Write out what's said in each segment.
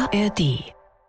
ARD.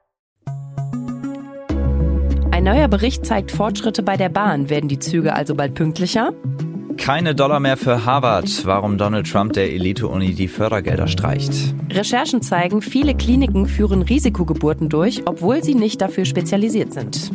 Ein neuer Bericht zeigt Fortschritte bei der Bahn. Werden die Züge also bald pünktlicher? Keine Dollar mehr für Harvard, warum Donald Trump der Elite-Uni die Fördergelder streicht. Recherchen zeigen, viele Kliniken führen Risikogeburten durch, obwohl sie nicht dafür spezialisiert sind.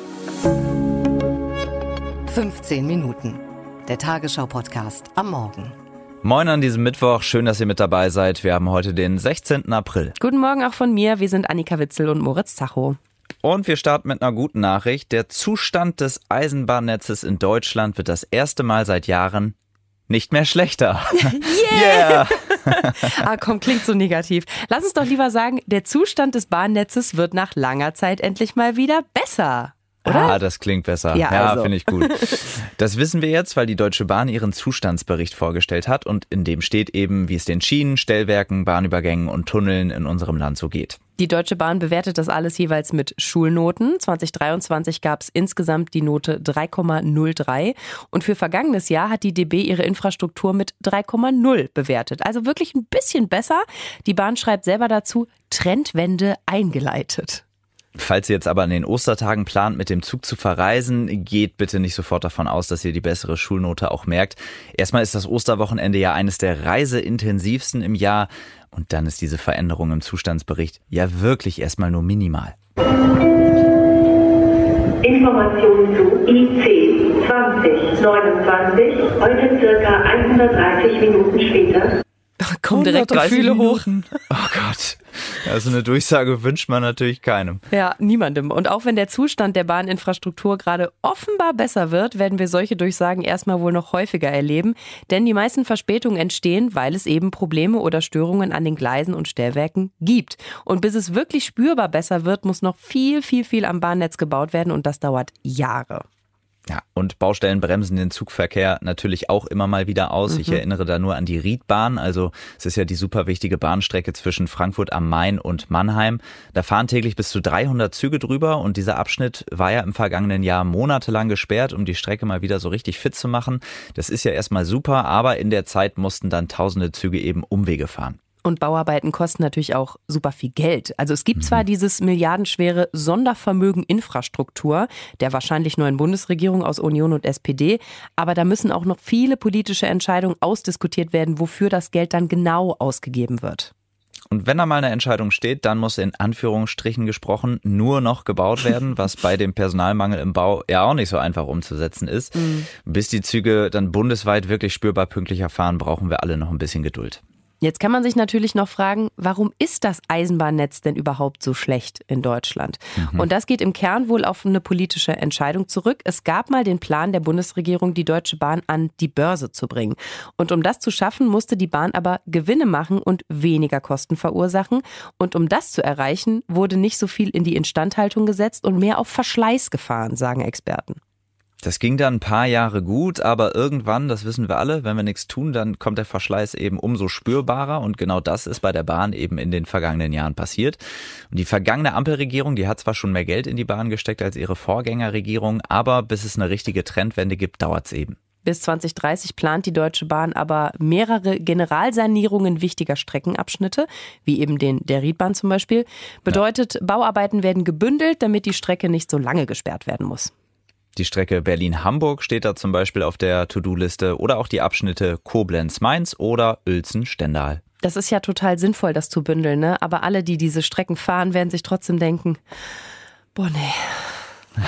15 Minuten. Der Tagesschau-Podcast am Morgen. Moin an diesem Mittwoch, schön, dass ihr mit dabei seid. Wir haben heute den 16. April. Guten Morgen auch von mir, wir sind Annika Witzel und Moritz Zacho. Und wir starten mit einer guten Nachricht. Der Zustand des Eisenbahnnetzes in Deutschland wird das erste Mal seit Jahren nicht mehr schlechter. Yeah! Komm, klingt so negativ. Lass uns doch lieber sagen, der Zustand des Bahnnetzes wird nach langer Zeit endlich mal wieder besser. Oder? Ah, das klingt besser. Ja, also. Finde ich gut. Das wissen wir jetzt, weil die Deutsche Bahn ihren Zustandsbericht vorgestellt hat und in dem steht eben, wie es den Schienen, Stellwerken, Bahnübergängen und Tunneln in unserem Land so geht. Die Deutsche Bahn bewertet das alles jeweils mit Schulnoten. 2023 gab es insgesamt die Note 3,03 und für vergangenes Jahr hat die DB ihre Infrastruktur mit 3,0 bewertet. Also wirklich ein bisschen besser. Die Bahn schreibt selber dazu, Trendwende eingeleitet. Falls ihr jetzt aber an den Ostertagen plant, mit dem Zug zu verreisen, geht bitte nicht sofort davon aus, dass ihr die bessere Schulnote auch merkt. Erstmal ist das Osterwochenende ja eines der reiseintensivsten im Jahr und dann ist diese Veränderung im Zustandsbericht ja wirklich erstmal nur minimal. Informationen zu IC 2029, heute circa 130 Minuten später. Kommen direkt Gefühle hoch. Oh Gott, also eine Durchsage wünscht man natürlich keinem. Ja, niemandem. Und auch wenn der Zustand der Bahninfrastruktur gerade offenbar besser wird, werden wir solche Durchsagen erstmal wohl noch häufiger erleben. Denn die meisten Verspätungen entstehen, weil es eben Probleme oder Störungen an den Gleisen und Stellwerken gibt. Und bis es wirklich spürbar besser wird, muss noch viel am Bahnnetz gebaut werden und das dauert Jahre. Ja, und Baustellen bremsen den Zugverkehr natürlich auch immer mal wieder aus. Ich erinnere da nur an die Riedbahn. Also es ist ja die super wichtige Bahnstrecke zwischen Frankfurt am Main und Mannheim. Da fahren täglich bis zu 300 Züge drüber und dieser Abschnitt war ja im vergangenen Jahr monatelang gesperrt, um die Strecke mal wieder so richtig fit zu machen. Das ist ja erstmal super, aber in der Zeit mussten dann tausende Züge eben Umwege fahren. Und Bauarbeiten kosten natürlich auch super viel Geld. Also es gibt zwar dieses milliardenschwere Sondervermögen Infrastruktur der wahrscheinlich neuen Bundesregierung aus Union und SPD, aber da müssen auch noch viele politische Entscheidungen ausdiskutiert werden, wofür das Geld dann genau ausgegeben wird. Und wenn da mal eine Entscheidung steht, dann muss in Anführungsstrichen gesprochen nur noch gebaut werden, was bei dem Personalmangel im Bau ja auch nicht so einfach umzusetzen ist. Bis die Züge dann bundesweit wirklich spürbar pünktlicher fahren, brauchen wir alle noch ein bisschen Geduld. Jetzt kann man sich natürlich noch fragen, warum ist das Eisenbahnnetz denn überhaupt so schlecht in Deutschland? Und das geht im Kern wohl auf eine politische Entscheidung zurück. Es gab mal den Plan der Bundesregierung, die Deutsche Bahn an die Börse zu bringen. Und um das zu schaffen, musste die Bahn aber Gewinne machen und weniger Kosten verursachen. Und um das zu erreichen, wurde nicht so viel in die Instandhaltung gesetzt und mehr auf Verschleiß gefahren, sagen Experten. Das ging dann ein paar Jahre gut, aber irgendwann, das wissen wir alle, wenn wir nichts tun, dann kommt der Verschleiß eben umso spürbarer und genau das ist bei der Bahn eben in den vergangenen Jahren passiert. Und die vergangene Ampelregierung, die hat zwar schon mehr Geld in die Bahn gesteckt als ihre Vorgängerregierung, aber bis es eine richtige Trendwende gibt, dauert es eben. Bis 2030 plant die Deutsche Bahn aber mehrere Generalsanierungen wichtiger Streckenabschnitte, wie eben der Riedbahn zum Beispiel. Bedeutet, Bauarbeiten werden gebündelt, damit die Strecke nicht so lange gesperrt werden muss. Die Strecke Berlin-Hamburg steht da zum Beispiel auf der To-Do-Liste oder auch die Abschnitte Koblenz-Mainz oder Uelzen-Stendal. Das ist ja total sinnvoll, das zu bündeln, ne? Aber alle, die diese Strecken fahren, werden sich trotzdem denken, boah, nee.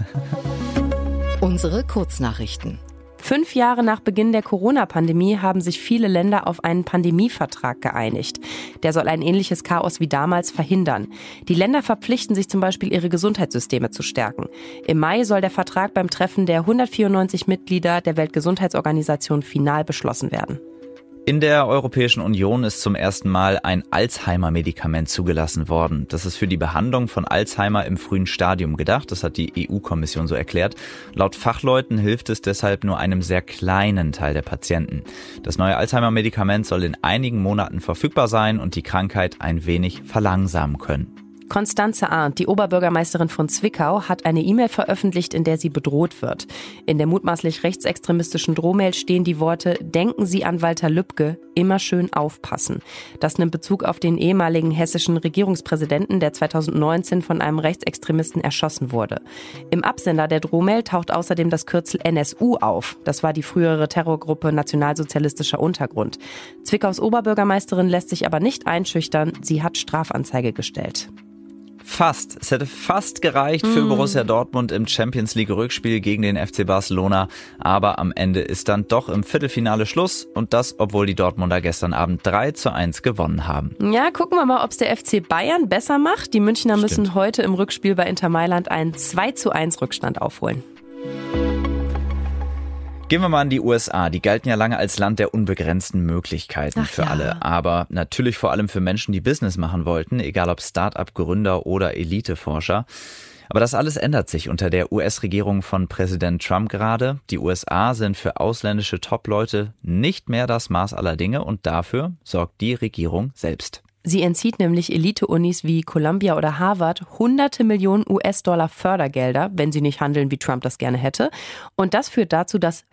Unsere Kurznachrichten. 5 Jahre nach Beginn der Corona-Pandemie haben sich viele Länder auf einen Pandemievertrag geeinigt. Der soll ein ähnliches Chaos wie damals verhindern. Die Länder verpflichten sich zum Beispiel, ihre Gesundheitssysteme zu stärken. Im Mai soll der Vertrag beim Treffen der 194 Mitglieder der Weltgesundheitsorganisation final beschlossen werden. In der Europäischen Union ist zum ersten Mal ein Alzheimer-Medikament zugelassen worden. Das ist für die Behandlung von Alzheimer im frühen Stadium gedacht. Das hat die EU-Kommission so erklärt. Laut Fachleuten hilft es deshalb nur einem sehr kleinen Teil der Patienten. Das neue Alzheimer-Medikament soll in einigen Monaten verfügbar sein und die Krankheit ein wenig verlangsamen können. Constanze Arndt, die Oberbürgermeisterin von Zwickau, hat eine E-Mail veröffentlicht, in der sie bedroht wird. In der mutmaßlich rechtsextremistischen Drohmail stehen die Worte: Denken Sie an Walter Lübcke, immer schön aufpassen. Das nimmt Bezug auf den ehemaligen hessischen Regierungspräsidenten, der 2019 von einem Rechtsextremisten erschossen wurde. Im Absender der Drohmail taucht außerdem das Kürzel NSU auf. Das war die frühere Terrorgruppe Nationalsozialistischer Untergrund. Zwickaus Oberbürgermeisterin lässt sich aber nicht einschüchtern. Sie hat Strafanzeige gestellt. Fast. Es hätte fast gereicht für Borussia Dortmund im Champions-League-Rückspiel gegen den FC Barcelona. Aber am Ende ist dann doch im Viertelfinale Schluss. Und das, obwohl die Dortmunder gestern Abend 3:1 gewonnen haben. Ja, gucken wir mal, ob es der FC Bayern besser macht. Die Münchner müssen heute im Rückspiel bei Inter Mailand einen 2:1 Rückstand aufholen. Gehen wir mal in die USA. Die galten ja lange als Land der unbegrenzten Möglichkeiten für alle. Aber natürlich vor allem für Menschen, die Business machen wollten, egal ob Start-up-Gründer oder Eliteforscher. Aber das alles ändert sich unter der US-Regierung von Präsident Trump gerade. Die USA sind für ausländische Top-Leute nicht mehr das Maß aller Dinge und dafür sorgt die Regierung selbst. Sie entzieht nämlich Elite-Unis wie Columbia oder Harvard hunderte Millionen US-Dollar Fördergelder, wenn sie nicht handeln, wie Trump das gerne hätte. Und das führt dazu, dass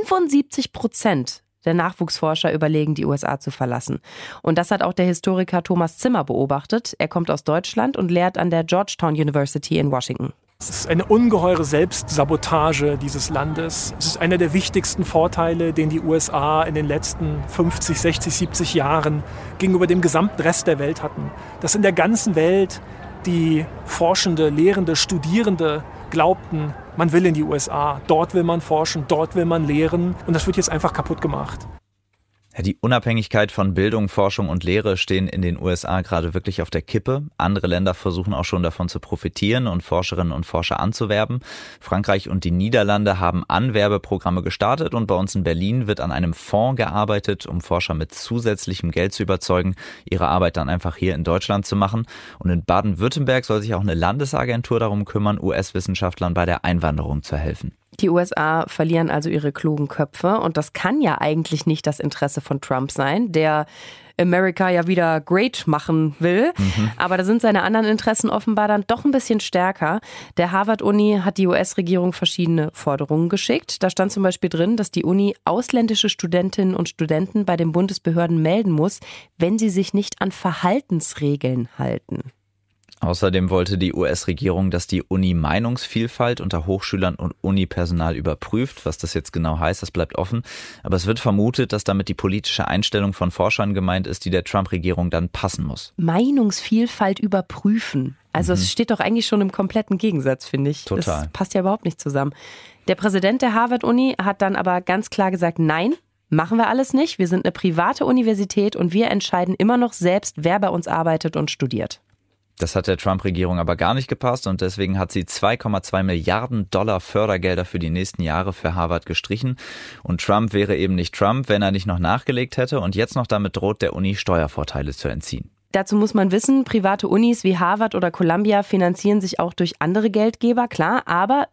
75% der Nachwuchsforscher überlegen, die USA zu verlassen. Und das hat auch der Historiker Thomas Zimmer beobachtet. Er kommt aus Deutschland und lehrt an der Georgetown University in Washington. Es ist eine ungeheure Selbstsabotage dieses Landes. Es ist einer der wichtigsten Vorteile, den die USA in den letzten 50, 60, 70 Jahren gegenüber dem gesamten Rest der Welt hatten. Dass in der ganzen Welt die Forschende, Lehrende, Studierende glaubten, man will in die USA. Dort will man forschen, dort will man lehren. Und das wird jetzt einfach kaputt gemacht. Ja, die Unabhängigkeit von Bildung, Forschung und Lehre stehen in den USA gerade wirklich auf der Kippe. Andere Länder versuchen auch schon davon zu profitieren und Forscherinnen und Forscher anzuwerben. Frankreich und die Niederlande haben Anwerbeprogramme gestartet und bei uns in Berlin wird an einem Fonds gearbeitet, um Forscher mit zusätzlichem Geld zu überzeugen, ihre Arbeit dann einfach hier in Deutschland zu machen. Und in Baden-Württemberg soll sich auch eine Landesagentur darum kümmern, US-Wissenschaftlern bei der Einwanderung zu helfen. Die USA verlieren also ihre klugen Köpfe und das kann ja eigentlich nicht das Interesse von Trump sein, der America ja wieder great machen will. Aber da sind seine anderen Interessen offenbar dann doch ein bisschen stärker. Der Harvard-Uni hat die US-Regierung verschiedene Forderungen geschickt. Da stand zum Beispiel drin, dass die Uni ausländische Studentinnen und Studenten bei den Bundesbehörden melden muss, wenn sie sich nicht an Verhaltensregeln halten. Außerdem wollte die US-Regierung, dass die Uni Meinungsvielfalt unter Hochschülern und Unipersonal überprüft. Was das jetzt genau heißt, das bleibt offen. Aber es wird vermutet, dass damit die politische Einstellung von Forschern gemeint ist, die der Trump-Regierung dann passen muss. Meinungsvielfalt überprüfen. Also es steht doch eigentlich schon im kompletten Gegensatz, finde ich. Total. Das passt ja überhaupt nicht zusammen. Der Präsident der Harvard-Uni hat dann aber ganz klar gesagt, nein, machen wir alles nicht. Wir sind eine private Universität und wir entscheiden immer noch selbst, wer bei uns arbeitet und studiert. Das hat der Trump-Regierung aber gar nicht gepasst und deswegen hat sie 2,2 Milliarden Dollar Fördergelder für die nächsten Jahre für Harvard gestrichen. Und Trump wäre eben nicht Trump, wenn er nicht noch nachgelegt hätte und jetzt noch damit droht, der Uni Steuervorteile zu entziehen. Dazu muss man wissen, private Unis wie Harvard oder Columbia finanzieren sich auch durch andere Geldgeber, klar, aber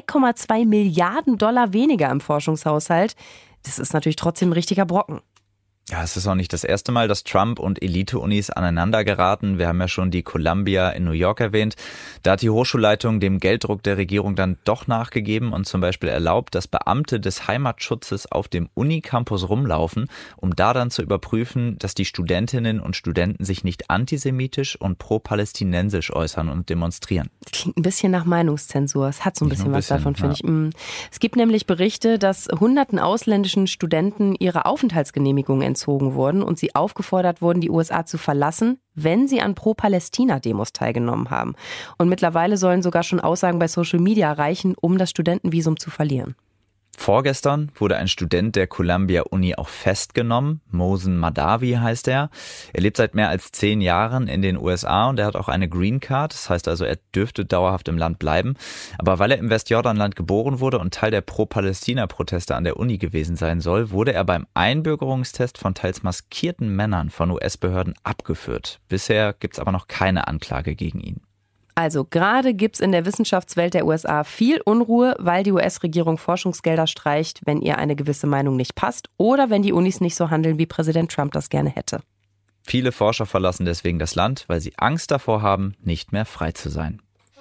2,2 Milliarden Dollar weniger im Forschungshaushalt, das ist natürlich trotzdem ein richtiger Brocken. Ja, es ist auch nicht das erste Mal, dass Trump und Elite-Unis aneinander geraten. Wir haben ja schon die Columbia in New York erwähnt. Da hat die Hochschulleitung dem Gelddruck der Regierung dann doch nachgegeben und zum Beispiel erlaubt, dass Beamte des Heimatschutzes auf dem Unicampus rumlaufen, um da dann zu überprüfen, dass die Studentinnen und Studenten sich nicht antisemitisch und pro-palästinensisch äußern und demonstrieren. Das klingt ein bisschen nach Meinungszensur. Es hat so ein bisschen was davon, finde ich. Es gibt nämlich Berichte, dass hunderten ausländischen Studenten ihre Aufenthaltsgenehmigungen entzogen wurden und sie aufgefordert wurden, die USA zu verlassen, wenn sie an Pro-Palästina-Demos teilgenommen haben. Und mittlerweile sollen sogar schon Aussagen bei Social Media reichen, um das Studentenvisum zu verlieren. Vorgestern wurde ein Student der Columbia-Uni auch festgenommen. Mohsen Mahdavi heißt er. Er lebt seit mehr als 10 Jahren in den USA und er hat auch eine Green Card. Das heißt also, er dürfte dauerhaft im Land bleiben. Aber weil er im Westjordanland geboren wurde und Teil der Pro-Palästina-Proteste an der Uni gewesen sein soll, wurde er beim Einbürgerungstest von teils maskierten Männern von US-Behörden abgeführt. Bisher gibt's aber noch keine Anklage gegen ihn. Also gerade gibt's in der Wissenschaftswelt der USA viel Unruhe, weil die US-Regierung Forschungsgelder streicht, wenn ihr eine gewisse Meinung nicht passt oder wenn die Unis nicht so handeln, wie Präsident Trump das gerne hätte. Viele Forscher verlassen deswegen das Land, weil sie Angst davor haben, nicht mehr frei zu sein.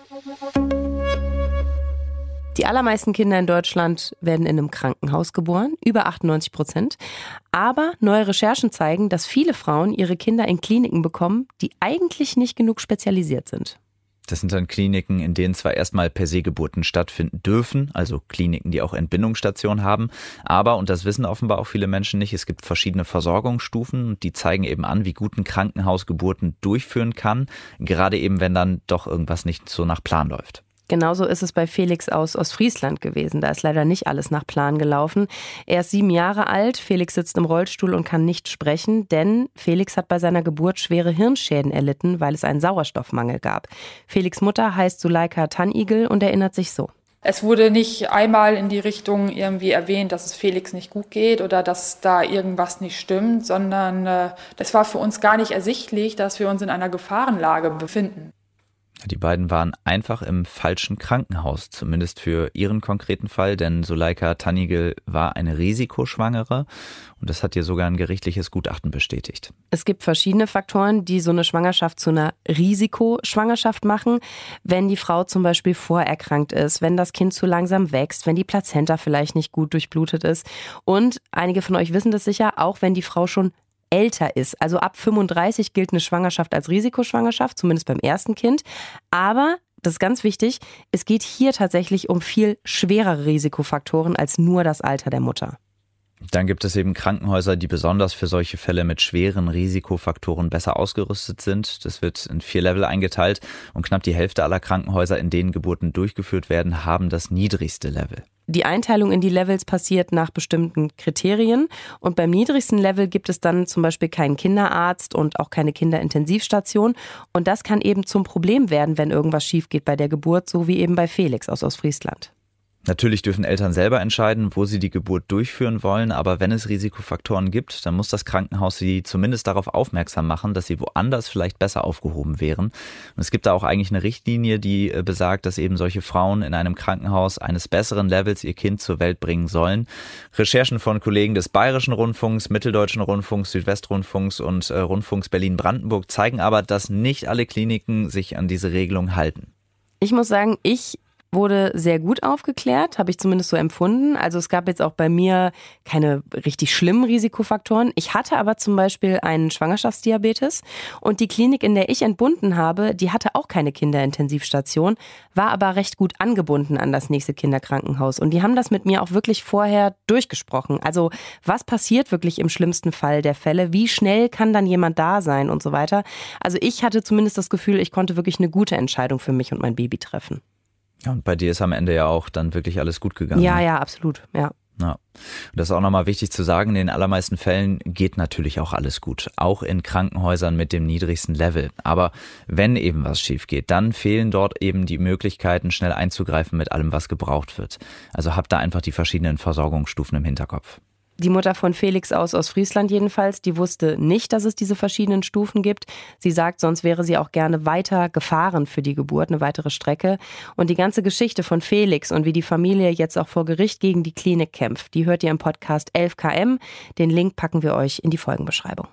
Die allermeisten Kinder in Deutschland werden in einem Krankenhaus geboren, über 98%. Aber neue Recherchen zeigen, dass viele Frauen ihre Kinder in Kliniken bekommen, die eigentlich nicht genug spezialisiert sind. Das sind dann Kliniken, in denen zwar erstmal per se Geburten stattfinden dürfen, also Kliniken, die auch Entbindungsstationen haben, aber, und das wissen offenbar auch viele Menschen nicht, es gibt verschiedene Versorgungsstufen, die zeigen eben an, wie gut ein Krankenhaus Geburten durchführen kann, gerade eben, wenn dann doch irgendwas nicht so nach Plan läuft. Genauso ist es bei Felix aus Ostfriesland gewesen. Da ist leider nicht alles nach Plan gelaufen. Er ist 7 Jahre alt, Felix sitzt im Rollstuhl und kann nicht sprechen, denn Felix hat bei seiner Geburt schwere Hirnschäden erlitten, weil es einen Sauerstoffmangel gab. Felix' Mutter heißt Suleika Tannigel und erinnert sich so. Es wurde nicht einmal in die Richtung irgendwie erwähnt, dass es Felix nicht gut geht oder dass da irgendwas nicht stimmt, sondern das war für uns gar nicht ersichtlich, dass wir uns in einer Gefahrenlage befinden. Die beiden waren einfach im falschen Krankenhaus, zumindest für ihren konkreten Fall, denn Suleika Tannigel war eine Risikoschwangere und das hat ihr sogar ein gerichtliches Gutachten bestätigt. Es gibt verschiedene Faktoren, die so eine Schwangerschaft zu einer Risikoschwangerschaft machen. Wenn die Frau zum Beispiel vorerkrankt ist, wenn das Kind zu langsam wächst, wenn die Plazenta vielleicht nicht gut durchblutet ist und einige von euch wissen das sicher, auch wenn die Frau schon älter ist. Also ab 35 gilt eine Schwangerschaft als Risikoschwangerschaft, zumindest beim ersten Kind. Aber, das ist ganz wichtig, es geht hier tatsächlich um viel schwerere Risikofaktoren als nur das Alter der Mutter. Dann gibt es eben Krankenhäuser, die besonders für solche Fälle mit schweren Risikofaktoren besser ausgerüstet sind. Das wird in 4 Level eingeteilt und knapp die Hälfte aller Krankenhäuser, in denen Geburten durchgeführt werden, haben das niedrigste Level. Die Einteilung in die Levels passiert nach bestimmten Kriterien und beim niedrigsten Level gibt es dann zum Beispiel keinen Kinderarzt und auch keine Kinderintensivstation und das kann eben zum Problem werden, wenn irgendwas schief geht bei der Geburt, so wie eben bei Felix aus Ostfriesland. Natürlich dürfen Eltern selber entscheiden, wo sie die Geburt durchführen wollen, aber wenn es Risikofaktoren gibt, dann muss das Krankenhaus sie zumindest darauf aufmerksam machen, dass sie woanders vielleicht besser aufgehoben wären. Und es gibt da auch eigentlich eine Richtlinie, die besagt, dass eben solche Frauen in einem Krankenhaus eines besseren Levels ihr Kind zur Welt bringen sollen. Recherchen von Kollegen des Bayerischen Rundfunks, Mitteldeutschen Rundfunks, Südwestrundfunks und Rundfunks Berlin-Brandenburg zeigen aber, dass nicht alle Kliniken sich an diese Regelung halten. Ich muss sagen, ich wurde sehr gut aufgeklärt, habe ich zumindest so empfunden. Also es gab jetzt auch bei mir keine richtig schlimmen Risikofaktoren. Ich hatte aber zum Beispiel einen Schwangerschaftsdiabetes und die Klinik, in der ich entbunden habe, die hatte auch keine Kinderintensivstation, war aber recht gut angebunden an das nächste Kinderkrankenhaus. Und die haben das mit mir auch wirklich vorher durchgesprochen. Also was passiert wirklich im schlimmsten Fall der Fälle? Wie schnell kann dann jemand da sein und so weiter? Also ich hatte zumindest das Gefühl, ich konnte wirklich eine gute Entscheidung für mich und mein Baby treffen. Ja, und bei dir ist am Ende ja auch dann wirklich alles gut gegangen. Ja, ja, absolut, ja. Ja. Und das ist auch nochmal wichtig zu sagen, in den allermeisten Fällen geht natürlich auch alles gut, auch in Krankenhäusern mit dem niedrigsten Level. Aber wenn eben was schief geht, dann fehlen dort eben die Möglichkeiten, schnell einzugreifen mit allem, was gebraucht wird. Also habt da einfach die verschiedenen Versorgungsstufen im Hinterkopf. Die Mutter von Felix aus Ostfriesland jedenfalls, die wusste nicht, dass es diese verschiedenen Stufen gibt. Sie sagt, sonst wäre sie auch gerne weiter gefahren für die Geburt, eine weitere Strecke. Und die ganze Geschichte von Felix und wie die Familie jetzt auch vor Gericht gegen die Klinik kämpft, die hört ihr im Podcast 11KM. Den Link packen wir euch in die Folgenbeschreibung.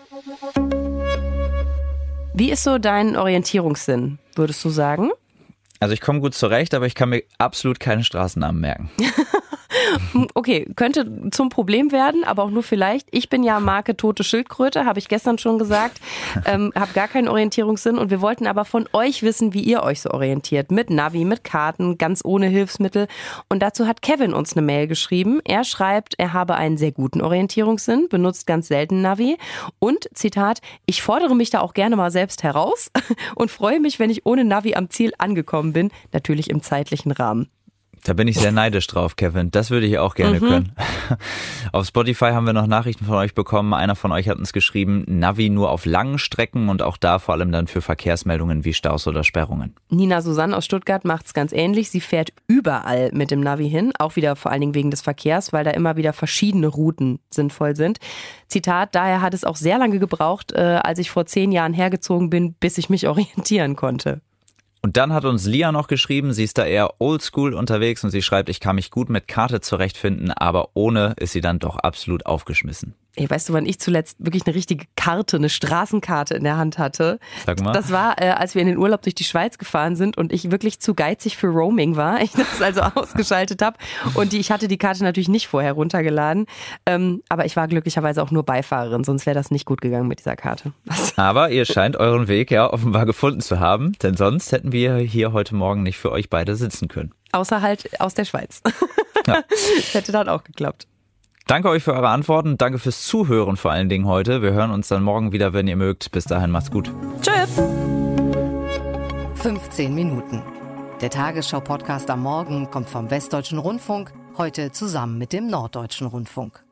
Wie ist so dein Orientierungssinn, würdest du sagen? Also ich komme gut zurecht, aber ich kann mir absolut keine Straßennamen merken. Okay, könnte zum Problem werden, aber auch nur vielleicht. Ich bin ja Marke Tote Schildkröte, habe ich gestern schon gesagt, habe gar keinen Orientierungssinn und wir wollten aber von euch wissen, wie ihr euch so orientiert. Mit Navi, mit Karten, ganz ohne Hilfsmittel. Und dazu hat Kevin uns eine Mail geschrieben. Er schreibt, er habe einen sehr guten Orientierungssinn, benutzt ganz selten Navi und, Zitat, ich fordere mich da auch gerne mal selbst heraus und freue mich, wenn ich ohne Navi am Ziel angekommen bin, natürlich im zeitlichen Rahmen. Da bin ich sehr neidisch drauf, Kevin. Das würde ich auch gerne können. Auf Spotify haben wir noch Nachrichten von euch bekommen. Einer von euch hat uns geschrieben, Navi nur auf langen Strecken und auch da vor allem dann für Verkehrsmeldungen wie Staus oder Sperrungen. Nina Susanne aus Stuttgart macht es ganz ähnlich. Sie fährt überall mit dem Navi hin, auch wieder vor allen Dingen wegen des Verkehrs, weil da immer wieder verschiedene Routen sinnvoll sind. Zitat, daher hat es auch sehr lange gebraucht, als ich vor 10 Jahren hergezogen bin, bis ich mich orientieren konnte. Und dann hat uns Lia noch geschrieben, sie ist da eher oldschool unterwegs und sie schreibt, ich kann mich gut mit Karte zurechtfinden, aber ohne ist sie dann doch absolut aufgeschmissen. Ey, weißt du, wann ich zuletzt wirklich eine richtige Karte, eine Straßenkarte in der Hand hatte? Sag mal. Das war, als wir in den Urlaub durch die Schweiz gefahren sind und ich wirklich zu geizig für Roaming war. Ich das also ausgeschaltet habe und ich hatte die Karte natürlich nicht vorher runtergeladen. Aber ich war glücklicherweise auch nur Beifahrerin, sonst wäre das nicht gut gegangen mit dieser Karte. Aber ihr scheint euren Weg ja offenbar gefunden zu haben, denn sonst hätten wir hier heute Morgen nicht für euch beide sitzen können. Außer halt aus der Schweiz. Ja. Das hätte dann auch geklappt. Danke euch für eure Antworten. Danke fürs Zuhören vor allen Dingen heute. Wir hören uns dann morgen wieder, wenn ihr mögt. Bis dahin, macht's gut. Tschüss. 15 Minuten. Der Tagesschau-Podcast am Morgen kommt vom Westdeutschen Rundfunk, heute zusammen mit dem Norddeutschen Rundfunk.